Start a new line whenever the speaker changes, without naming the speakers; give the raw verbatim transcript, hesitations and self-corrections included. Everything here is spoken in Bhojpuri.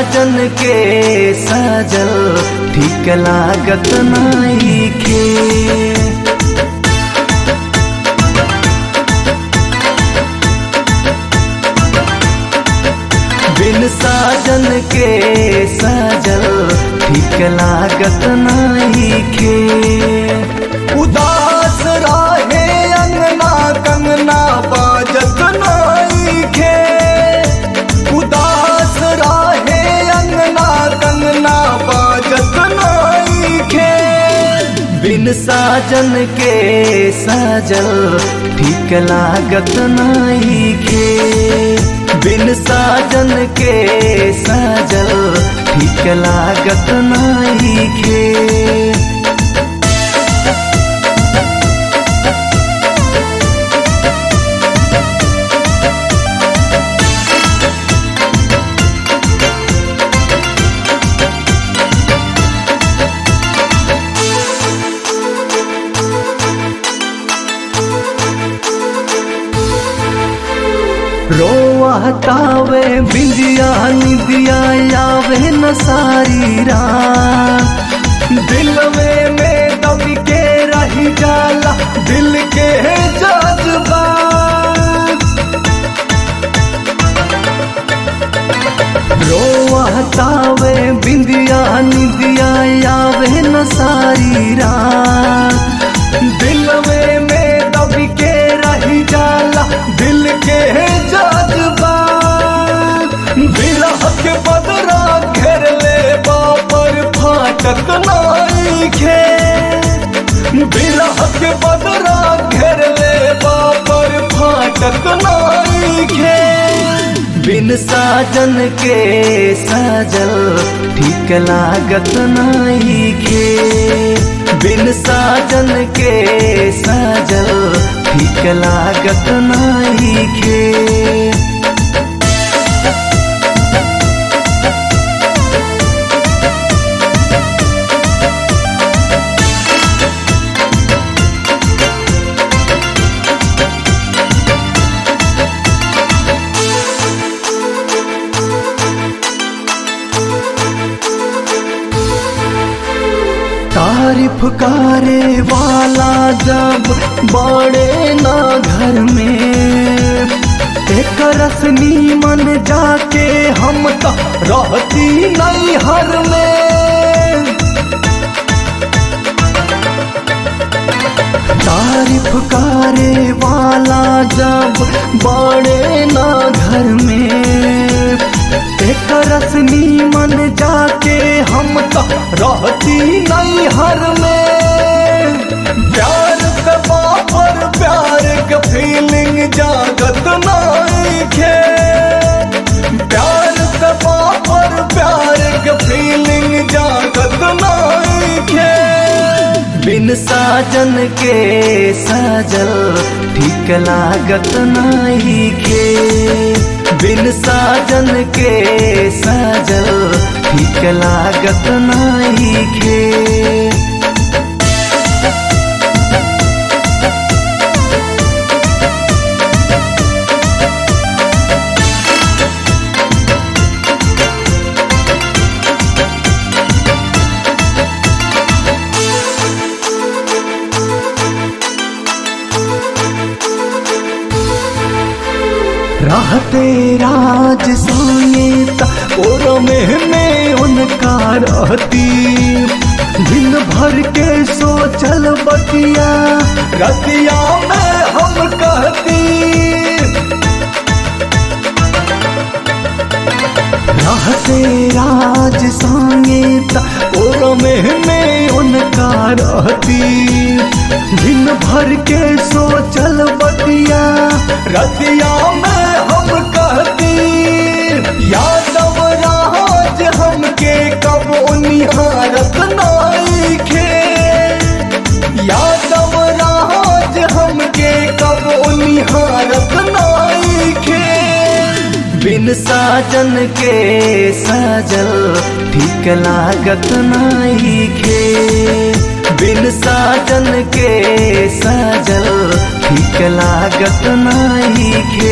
साजन के साजल ठीक लागत नइखे। बिन साजन के साजल ठीक लागत नइखे। उदास रहे अंगना कंगना बाजत नइखे। उदास रहे अंगना कंगना बाजत नइखे। बिन साजन के साजल ठीक लागत नइखे। बिन साजन के साजल ठीक लागत नइखे। रोवतावे बिंदिया निदिया आवे न सारी रात। दिलवे में दब के रही जाला दिल के जज्बा। रोवतावे बिंदिया निदिया आवे न सारी रात। दिलवे में दब के रही जाला दिल के जज्बा। बिरह के बदरा घेर ले बापर फाटक नइखे। बिरह के बदरा घेर ले बापर फाटक नइखे। बिन साजन के साजल ठीक लागत नइखे। बिन साजन के साजल ठीक लागत नइखे। तारीफ करे वाला जब बड़े ना घर में। एक रसनी मन जाके हम तो रहती नहीं हर में। तारीफ करे वाला जब बड़े ना घर में। एक रसनी मन जाके हम तो रहती नहीं हर में। प्यार के बापर प्यार के फीलिंग जागत नइखे। प्यार के बापर प्यार के फीलिंग जागत नइखे। बिन साजन के साजल ठीक लागत नइखे। बिन साजन के साजल ठीक लागत नइखे। रहते राज सोनेता और में में उनका रहती। दिन भर के सोचल बतिया रतिया में हम कहती। रहते राज सोनेता और में में उनका रहती। दिन भर के सोचल बतिया रतिया में हम कहती। यादव राज हमके कब निहारत नइखे। यादव राज हमके कब निहारत नइखे। बिन साजन के साजल ठीक लागत नइखे। बिन साजन के साजल ठीक लागत नइखे।